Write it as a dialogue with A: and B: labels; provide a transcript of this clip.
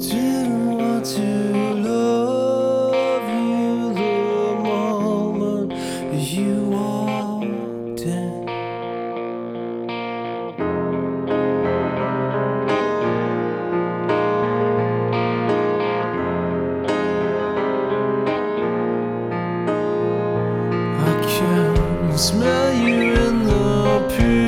A: Didn't want to love you the moment you walked in. I can smell you in the